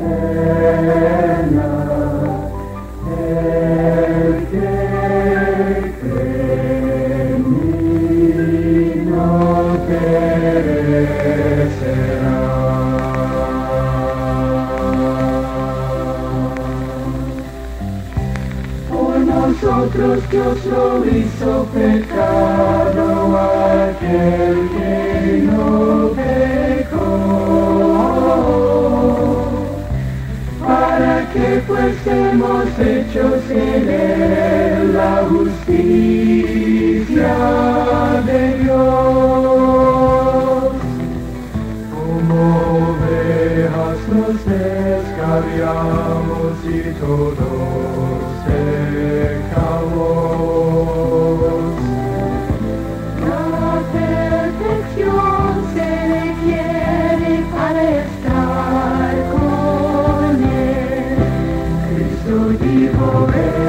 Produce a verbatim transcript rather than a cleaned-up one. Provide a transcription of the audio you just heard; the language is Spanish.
eterna. El que cree en mí no perecerá. Por nosotros Dios lo hizo pecado, aquel que no pecó, para que fuésemos hechos en él la justicia de Dios. Como ovejas nos descarriamos y todos pecamos. La perfección se requiere para estar con él. Cristo dijo,